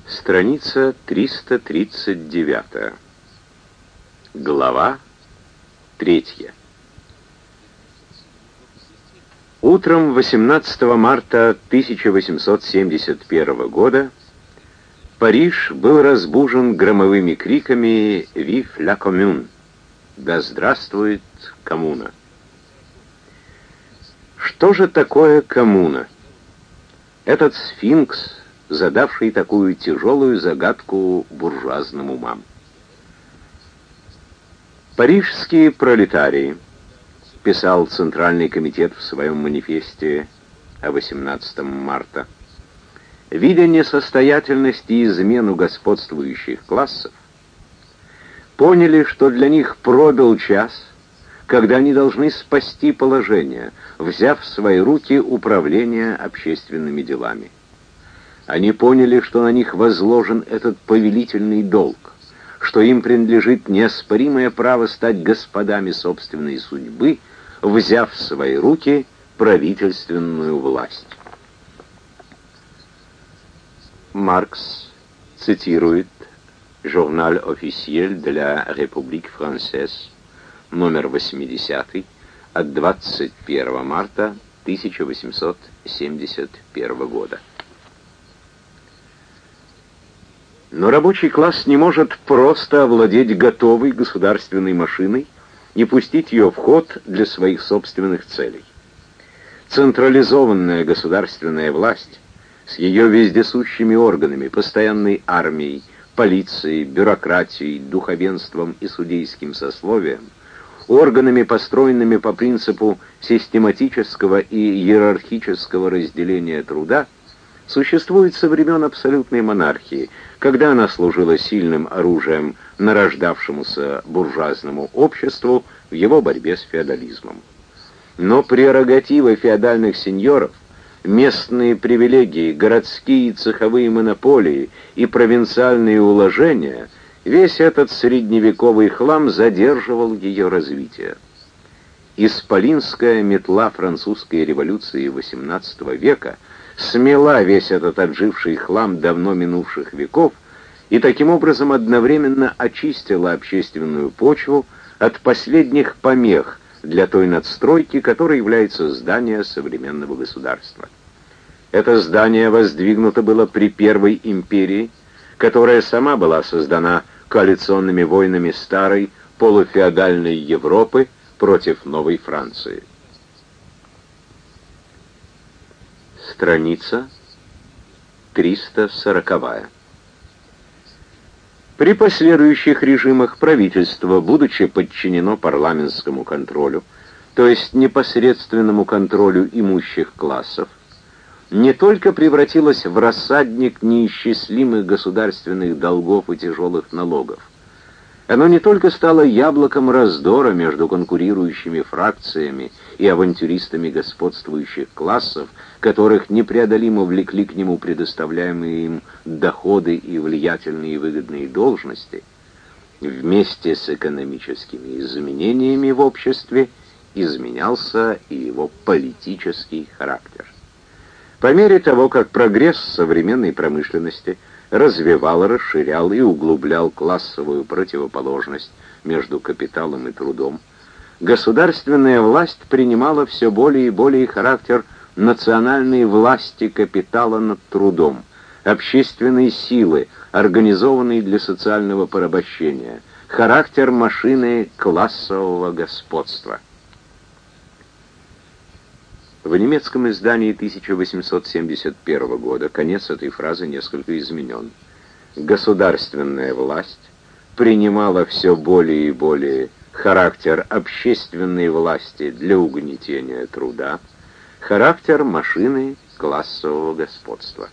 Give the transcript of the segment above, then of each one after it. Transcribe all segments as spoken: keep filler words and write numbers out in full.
Страница триста тридцать девять. Глава третья. Утром восемнадцатого марта тысяча восемьсот семьдесят первого года Париж был разбужен громовыми криками «Vive la Commune!» «Да здравствует коммуна!». Что же такое коммуна? Этот сфинкс, задавший такую тяжелую загадку буржуазным умам. «Парижские пролетарии», — писал Центральный комитет в своем манифесте о восемнадцатого марта, видя несостоятельность и измену господствующих классов, поняли, что для них пробил час, когда они должны спасти положение, взяв в свои руки управление общественными делами. Они поняли, что на них возложен этот повелительный долг, что им принадлежит неоспоримое право стать господами собственной судьбы, взяв в свои руки правительственную власть. Маркс цитирует «Journal officiel de la République française», номер восемьдесят, от двадцать первого марта тысяча восемьсот семьдесят первого года. Но рабочий класс не может просто овладеть готовой государственной машиной и пустить ее в ход для своих собственных целей. Централизованная государственная власть с ее вездесущими органами, постоянной армией, полицией, бюрократией, духовенством и судейским сословием, органами, построенными по принципу систематического и иерархического разделения труда, существует со времен абсолютной монархии, когда она служила сильным оружием нарождавшемуся буржуазному обществу в его борьбе с феодализмом. Но прерогативы феодальных сеньоров, местные привилегии, городские и цеховые монополии и провинциальные уложения — весь этот средневековый хлам задерживал ее развитие. Исполинская метла французской революции восемнадцатого века смела весь этот отживший хлам давно минувших веков и таким образом одновременно очистила общественную почву от последних помех для той надстройки, которой является здание современного государства. Это здание воздвигнуто было при Первой империи, которая сама была создана коалиционными войнами старой полуфеодальной Европы против новой Франции. Страница триста сороковая. При последующих режимах правительство, будучи подчинено парламентскому контролю, то есть непосредственному контролю имущих классов, не только превратилось в рассадник неисчислимых государственных долгов и тяжелых налогов, оно не только стало яблоком раздора между конкурирующими фракциями и авантюристами господствующих классов, которых непреодолимо влекли к нему предоставляемые им доходы и влиятельные и выгодные должности, вместе с экономическими изменениями в обществе изменялся и его политический характер. По мере того, как прогресс современной промышленности развивал, расширял и углублял классовую противоположность между капиталом и трудом, государственная власть принимала все более и более характер национальной власти капитала над трудом, общественной силы, организованной для социального порабощения, характер машины классового господства. В немецком издании тысяча восемьсот семьдесят первого года конец этой фразы несколько изменен. Государственная власть принимала все более и более характер общественной власти для угнетения труда, характер машины классового господства.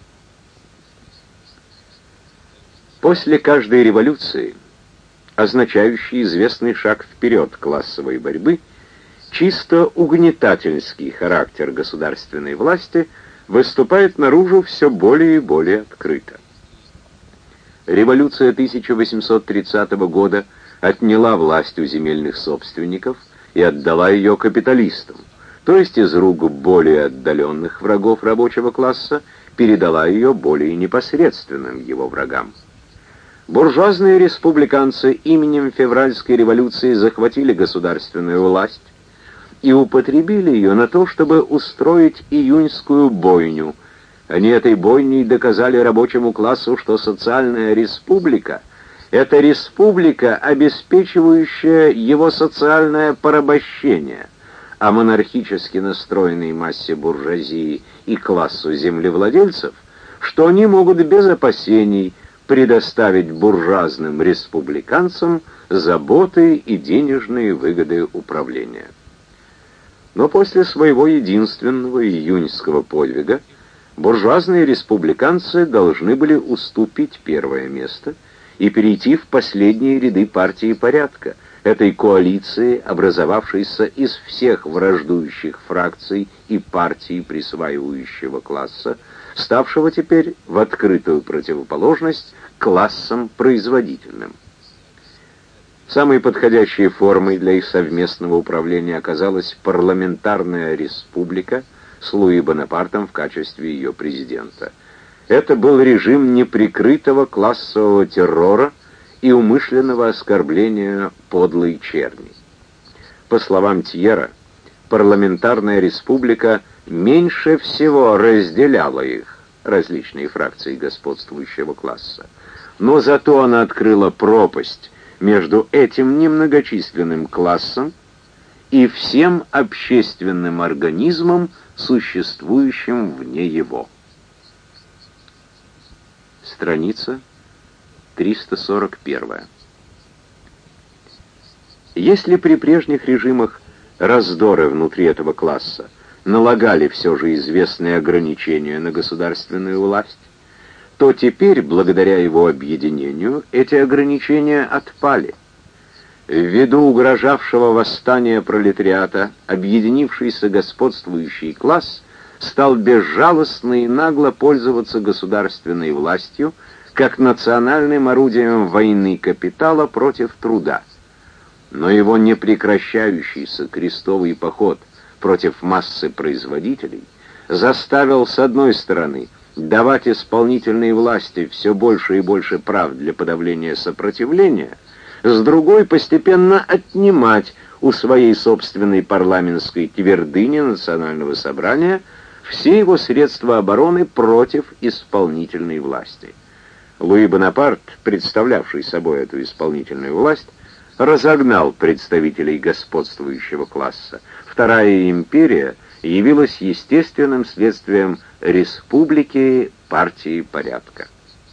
После каждой революции, означающей известный шаг вперед классовой борьбы, чисто угнетательский характер государственной власти выступает наружу все более и более открыто. Революция тысяча восемьсот тридцатого года отняла власть у земельных собственников и отдала ее капиталистам, то есть из рук более отдаленных врагов рабочего класса передала ее более непосредственным его врагам. Буржуазные республиканцы именем февральской революции захватили государственную власть и употребили ее на то, чтобы устроить июньскую бойню. Они этой бойней доказали рабочему классу, что социальная республика — это республика, обеспечивающая его социальное порабощение, а монархически настроенной массе буржуазии и классу землевладельцев, что они могут без опасений предоставить буржуазным республиканцам заботы и денежные выгоды управления. Но после своего единственного июньского подвига буржуазные республиканцы должны были уступить первое место и перейти в последние ряды партии порядка, этой коалиции, образовавшейся из всех враждующих фракций и партий присваивающего класса, ставшего теперь в открытую противоположность классам производительным. Самой подходящей формой для их совместного управления оказалась парламентарная республика с Луи Бонапартом в качестве ее президента. Это был режим неприкрытого классового террора и умышленного оскорбления подлой черни. По словам Тьера, парламентарная республика меньше всего разделяла их, различные фракции господствующего класса, но зато она открыла пропасть между этим немногочисленным классом и всем общественным организмом, существующим вне его. Страница триста сорок один. Если при прежних режимах раздоры внутри этого класса налагали все же известные ограничения на государственную власть, то теперь, благодаря его объединению, эти ограничения отпали. Ввиду угрожавшего восстания пролетариата, объединившийся господствующий класс стал безжалостно и нагло пользоваться государственной властью как национальным орудием войны капитала против труда. Но его непрекращающийся крестовый поход против массы производителей заставил, с одной стороны, давать исполнительной власти все больше и больше прав для подавления сопротивления, с другой постепенно отнимать у своей собственной парламентской твердыни национального собрания все его средства обороны против исполнительной власти. Луи Бонапарт, представлявший собой эту исполнительную власть, разогнал представителей господствующего класса. Вторая империя явилась естественным следствием республики партии порядка.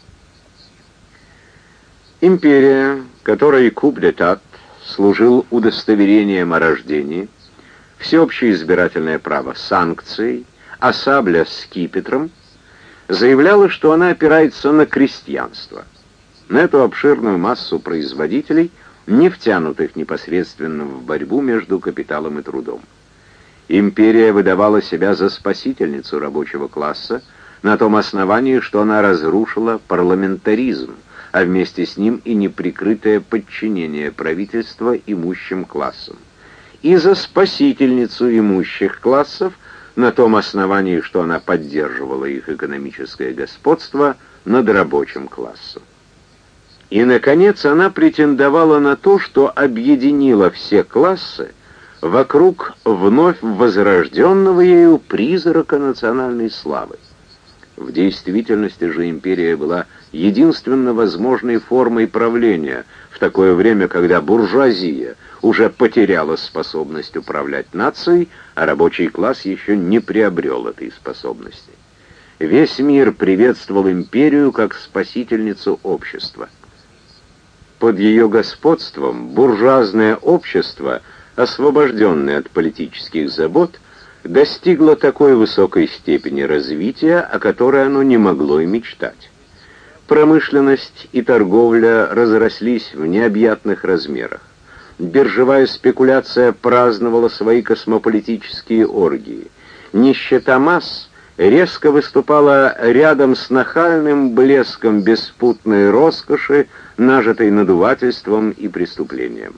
Империя, которой куп-д'этат служил удостоверением о рождении, всеобщее избирательное право санкцией, а сабля скипетром, заявляла, что она опирается на крестьянство, на эту обширную массу производителей, не втянутых непосредственно в борьбу между капиталом и трудом. Империя выдавала себя за спасительницу рабочего класса на том основании, что она разрушила парламентаризм, а вместе с ним и неприкрытое подчинение правительства имущим классам, и за спасительницу имущих классов на том основании, что она поддерживала их экономическое господство над рабочим классом. И, наконец, она претендовала на то, что объединила все классы вокруг вновь возрожденного ею призрака национальной славы. В действительности же империя была единственно возможной формой правления в такое время, когда буржуазия уже потеряла способность управлять нацией, а рабочий класс еще не приобрел этой способности. Весь мир приветствовал империю как спасительницу общества. Под ее господством буржуазное общество, освобожденное от политических забот, достигло такой высокой степени развития, о которой оно не могло и мечтать. Промышленность и торговля разрослись в необъятных размерах. Биржевая спекуляция праздновала свои космополитические оргии. Нищета масс резко выступала рядом с нахальным блеском беспутной роскоши, нажитой надувательством и преступлением.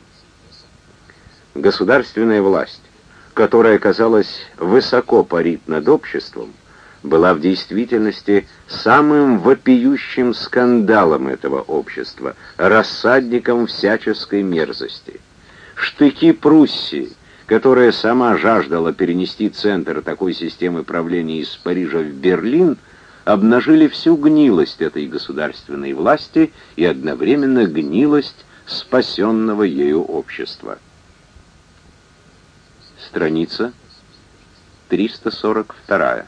Государственная власть, которая, казалось, высоко парит над обществом, была в действительности самым вопиющим скандалом этого общества, рассадником всяческой мерзости. Штыки Пруссии, которая сама жаждала перенести центр такой системы правления из Парижа в Берлин, обнажили всю гнилость этой государственной власти и одновременно гнилость спасенного ею общества. Страница триста сорок два.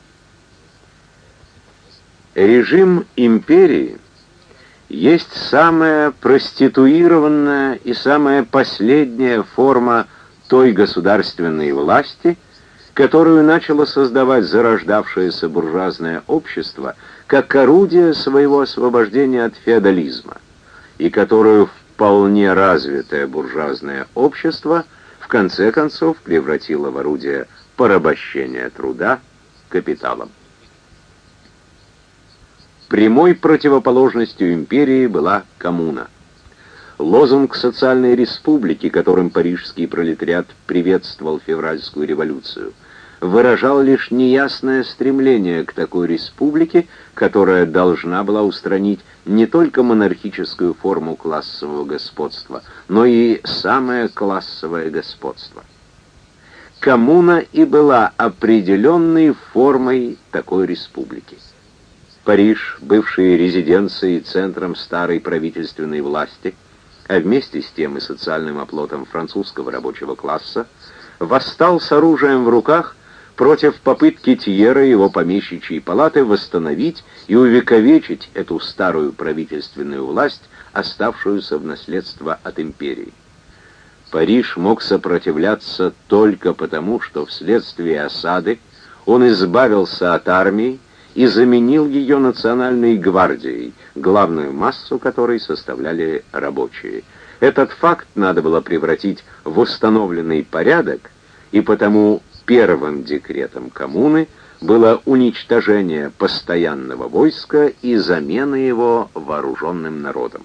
Режим империи есть самая проституированная и самая последняя форма той государственной власти, которую начало создавать зарождавшееся буржуазное общество как орудие своего освобождения от феодализма, и которую вполне развитое буржуазное общество в конце концов превратило в орудие порабощения труда капиталом. Прямой противоположностью империи была коммуна. Лозунг социальной республики, которым парижский пролетариат приветствовал февральскую революцию, выражал лишь неясное стремление к такой республике, которая должна была устранить не только монархическую форму классового господства, но и самое классовое господство. Коммуна и была определенной формой такой республики. Париж, бывший резиденцией и центром старой правительственной власти, а вместе с тем и социальным оплотом французского рабочего класса, восстал с оружием в руках против попытки Тьера и его помещичьей палаты восстановить и увековечить эту старую правительственную власть, оставшуюся в наследство от империи. Париж мог сопротивляться только потому, что вследствие осады он избавился от армии и заменил ее национальной гвардией, главную массу которой составляли рабочие. Этот факт надо было превратить в установленный порядок, и потому первым декретом коммуны было уничтожение постоянного войска и замена его вооруженным народом.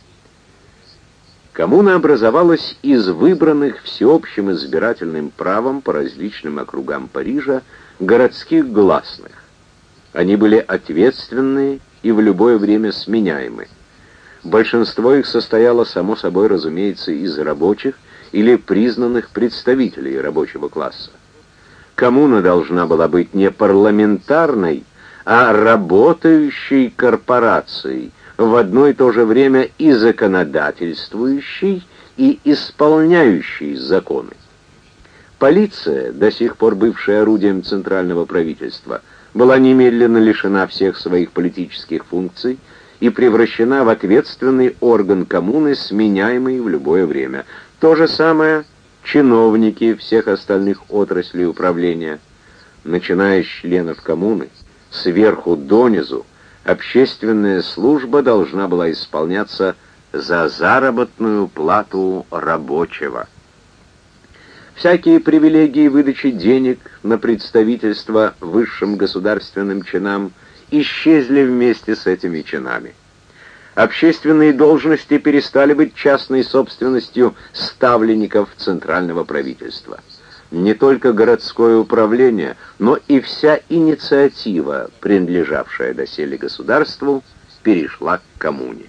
Коммуна образовалась из выбранных всеобщим избирательным правом по различным округам Парижа городских гласных. Они были ответственные и в любое время сменяемы. Большинство их состояло, само собой разумеется, из рабочих или признанных представителей рабочего класса. Коммуна должна была быть не парламентарной, а работающей корпорацией, в одно и то же время и законодательствующей, и исполняющей законы. Полиция, до сих пор бывшая орудием центрального правительства, была немедленно лишена всех своих политических функций и превращена в ответственный орган коммуны, сменяемый в любое время. То же самое чиновники всех остальных отраслей управления. Начиная с членов коммуны, сверху донизу, общественная служба должна была исполняться за заработную плату рабочего. Всякие привилегии выдачи денег на представительство высшим государственным чинам исчезли вместе с этими чинами. Общественные должности перестали быть частной собственностью ставленников центрального правительства. Не только городское управление, но и вся инициатива, принадлежавшая доселе государству, перешла к коммуне.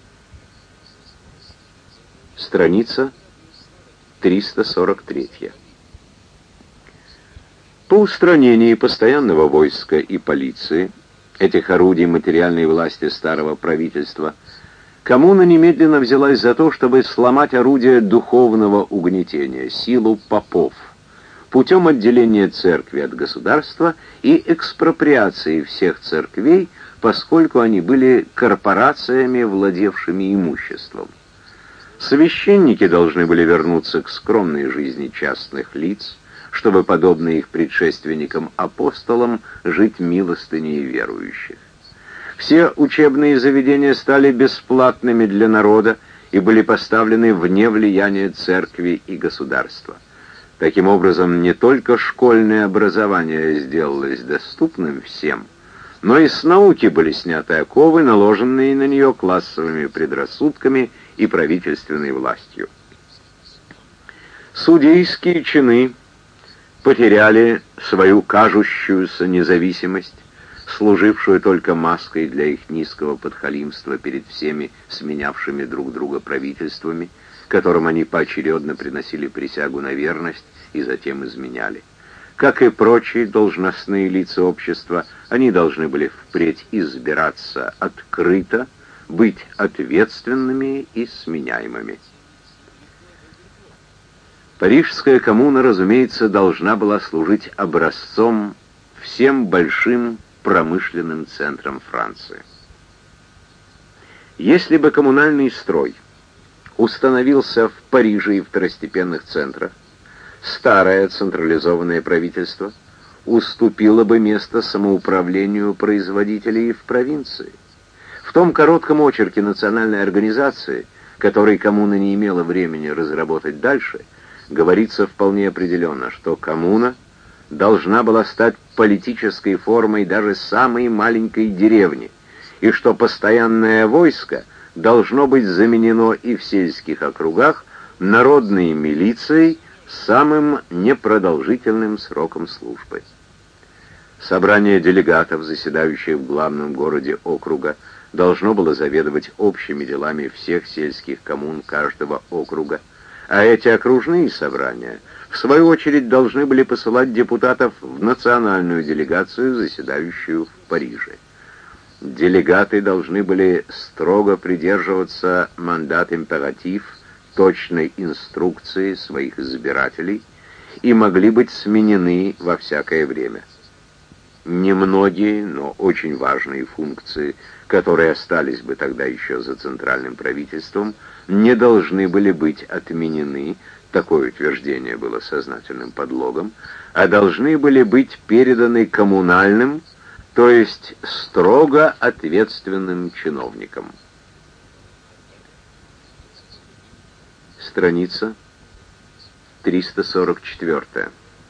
Страница триста сорок три. По устранении постоянного войска и полиции, этих орудий материальной власти старого правительства, коммуна немедленно взялась за то, чтобы сломать орудие духовного угнетения, силу попов, путем отделения церкви от государства и экспроприации всех церквей, поскольку они были корпорациями, владевшими имуществом. Священники должны были вернуться к скромной жизни частных лиц, чтобы, подобно их предшественникам-апостолам, жить милостыней верующих. Все учебные заведения стали бесплатными для народа и были поставлены вне влияния церкви и государства. Таким образом, не только школьное образование сделалось доступным всем, но и с науки были сняты оковы, наложенные на нее классовыми предрассудками и правительственной властью. Судейские чины потеряли свою кажущуюся независимость, служившую только маской для их низкого подхалимства перед всеми сменявшими друг друга правительствами, которым они поочередно приносили присягу на верность и затем изменяли. Как и прочие должностные лица общества, они должны были впредь избираться открыто, быть ответственными и сменяемыми. Парижская коммуна, разумеется, должна была служить образцом всем большим промышленным центрам Франции. Если бы коммунальный строй установился в Париже и второстепенных центрах, старое централизованное правительство уступило бы место самоуправлению производителей в провинции. В том коротком очерке национальной организации, который коммуна не имела времени разработать дальше, говорится вполне определенно, что коммуна должна была стать политической формой даже самой маленькой деревни, и что постоянное войско должно быть заменено и в сельских округах народной милицией с самым непродолжительным сроком службы. Собрание делегатов, заседающих в главном городе округа, должно было заведовать общими делами всех сельских коммун каждого округа, а эти окружные собрания, в свою очередь, должны были посылать депутатов в национальную делегацию, заседающую в Париже. Делегаты должны были строго придерживаться мандат-императив, точной инструкции своих избирателей и могли быть сменены во всякое время. Немногие, но очень важные функции, которые остались бы тогда еще за центральным правительством, не должны были быть отменены, такое утверждение было сознательным подлогом, а должны были быть переданы коммунальным, то есть строго ответственным чиновникам. Страница триста сорок четыре.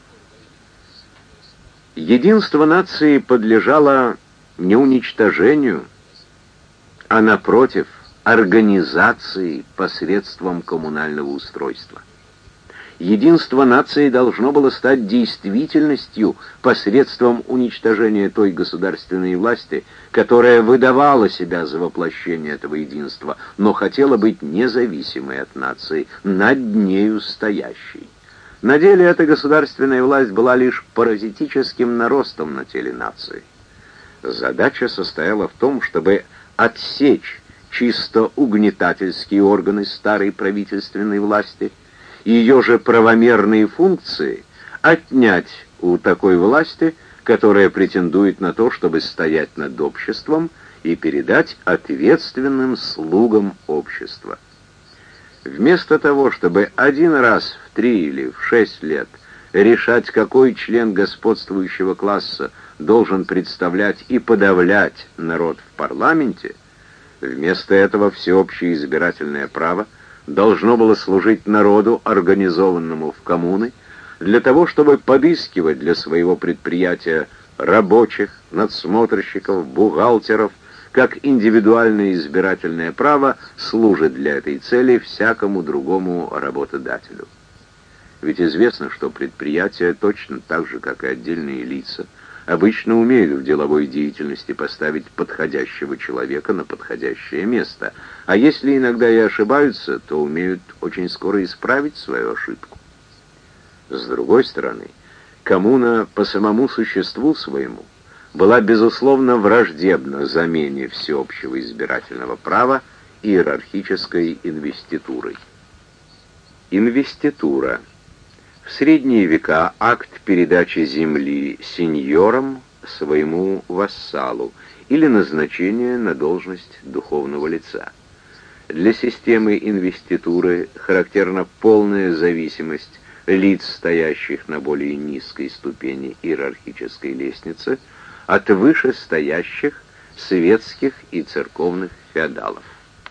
Единство нации подлежало не уничтожению, а, напротив, организации посредством коммунального устройства. Единство нации должно было стать действительностью посредством уничтожения той государственной власти, которая выдавала себя за воплощение этого единства, но хотела быть независимой от нации, над нею стоящей. На деле эта государственная власть была лишь паразитическим наростом на теле нации. Задача состояла в том, чтобы отсечь чисто угнетательские органы старой правительственной власти, ее же правомерные функции отнять у такой власти, которая претендует на то, чтобы стоять над обществом, и передать ответственным слугам общества. Вместо того, чтобы один раз в три или в шесть лет решать, какой член господствующего класса должен представлять и подавлять народ в парламенте, вместо этого всеобщее избирательное право должно было служить народу, организованному в коммуны, для того, чтобы подыскивать для своего предприятия рабочих, надсмотрщиков, бухгалтеров, как индивидуальное избирательное право служит для этой цели всякому другому работодателю. Ведь известно, что предприятия, точно так же, как и отдельные лица, обычно умеют в деловой деятельности поставить подходящего человека на подходящее место, а если иногда и ошибаются, то умеют очень скоро исправить свою ошибку. С другой стороны, коммуна по самому существу своему была, безусловно, враждебна замене всеобщего избирательного права иерархической инвеститурой. Инвеститура. В средние века акт передачи земли сеньорам своему вассалу или назначение на должность духовного лица. Для системы инвеституры характерна полная зависимость лиц, стоящих на более низкой ступени иерархической лестницы, от вышестоящих светских и церковных феодалов.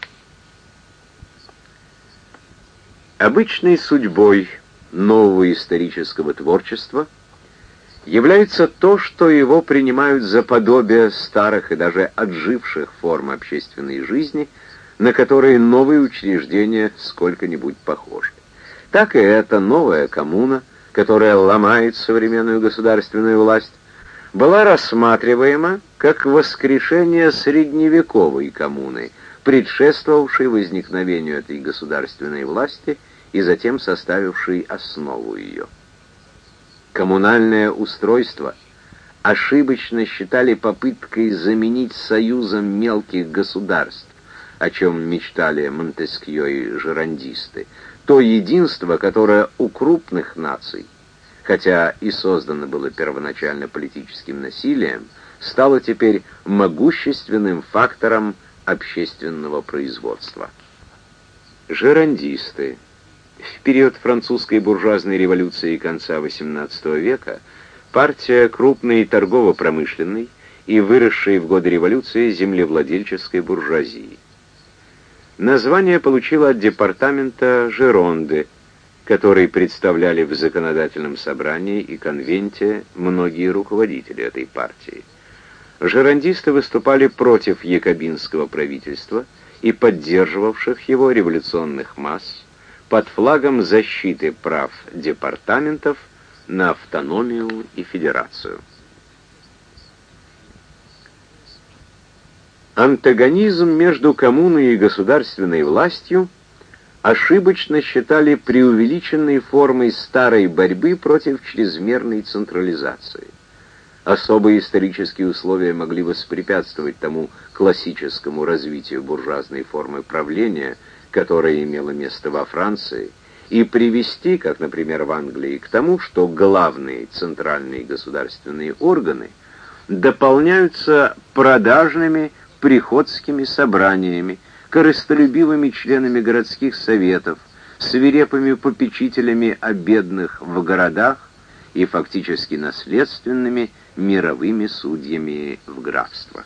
Обычной судьбой нового исторического творчества является то, что его принимают за подобие старых и даже отживших форм общественной жизни, на которые новые учреждения сколько-нибудь похожи. Так и эта новая коммуна которая ломает современную государственную власть, была рассматриваема как воскрешение средневековой коммуны, предшествовавшей возникновению этой государственной власти и затем составившей основу ее. Коммунальное устройство ошибочно считали попыткой заменить союзом мелких государств, о чем мечтали Монтескьё и жерандисты, то единство, которое у крупных наций, хотя и создано было первоначально политическим насилием, стало теперь могущественным фактором общественного производства. Жерандисты в период французской буржуазной революции конца восемнадцатого века партия крупной торгово-промышленной и выросшей в годы революции землевладельческой буржуазии. Название получило от департамента Жеронды, который представляли в законодательном собрании и конвенте многие руководители этой партии. Жерандисты выступали против якобинского правительства и поддерживавших его революционных масс под флагом защиты прав департаментов на автономию и федерацию. Антагонизм между коммуной и государственной властью ошибочно считали преувеличенной формой старой борьбы против чрезмерной централизации. Особые исторические условия могли воспрепятствовать тому классическому развитию буржуазной формы правления, которое имело место во Франции, и привести, как, например, в Англии, к тому, что главные центральные государственные органы дополняются продажными приходскими собраниями, корыстолюбивыми членами городских советов, свирепыми попечителями о бедных в городах и фактически наследственными мировыми судьями в графствах.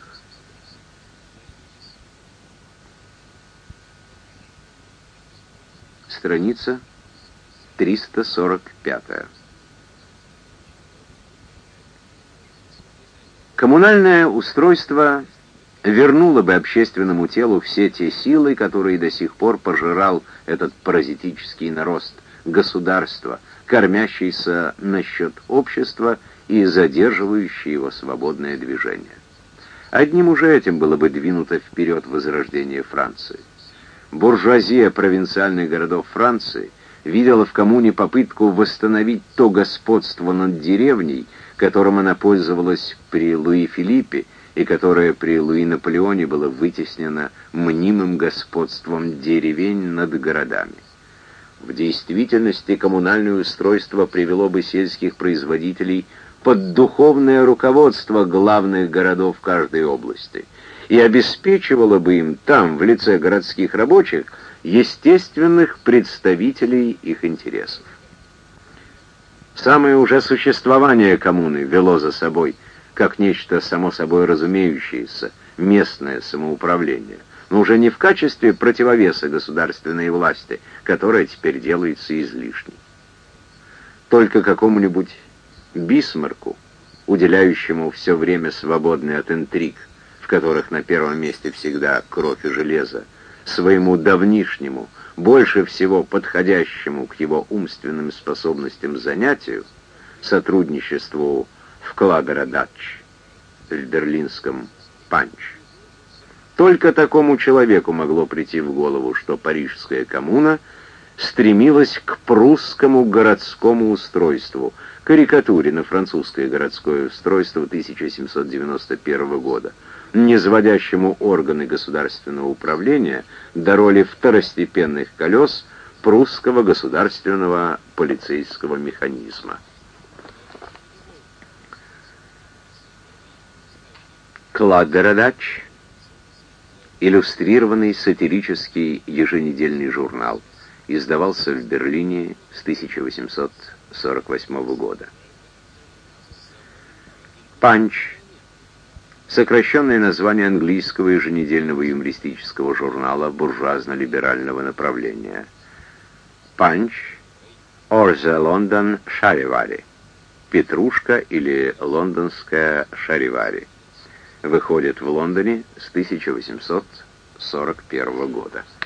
Страница триста сорок пять. Коммунальное устройство вернуло бы общественному телу все те силы, которые до сих пор пожирал этот паразитический нарост государства, кормящийся на счет общества и задерживающий его свободное движение. Одним уже этим было бы двинуто вперед возрождение Франции. Буржуазия провинциальных городов Франции видела в коммуне попытку восстановить то господство над деревней, которым она пользовалась при Луи Филиппе, и которое при Луи Наполеоне было вытеснено мнимым господством деревень над городами. В действительности коммунальное устройство привело бы сельских производителей под духовное руководство главных городов каждой области и обеспечивало бы им там, в лице городских рабочих, естественных представителей их интересов. Самое уже существование коммуны вело за собой, как нечто само собой разумеющееся, местное самоуправление, но уже не в качестве противовеса государственной власти, которая теперь делается излишней. Только какому-нибудь Бисмарку, уделяющему все время свободное от интриг, в которых на первом месте всегда кровь и железо, своему давнишнему, больше всего подходящему к его умственным способностям занятию, сотрудничеству в Клагарадач, в берлинском Панч. Только такому человеку могло прийти в голову, что парижская коммуна стремилась к прусскому городскому устройству, карикатуре на французское городское устройство тысяча семьсот девяносто первого года, низводящему органы государственного управления до роли второстепенных колес прусского государственного полицейского механизма. Клагарадач — иллюстрированный сатирический еженедельный журнал, издавался в Берлине с тысяча восемьсот сорок восьмого года. Панч — сокращенное название английского еженедельного юмористического журнала буржуазно-либерального направления. Панч — or the London Charivari, Петрушка или лондонская Шаривари. Выходит в Лондоне с тысяча восемьсот сорок первого года.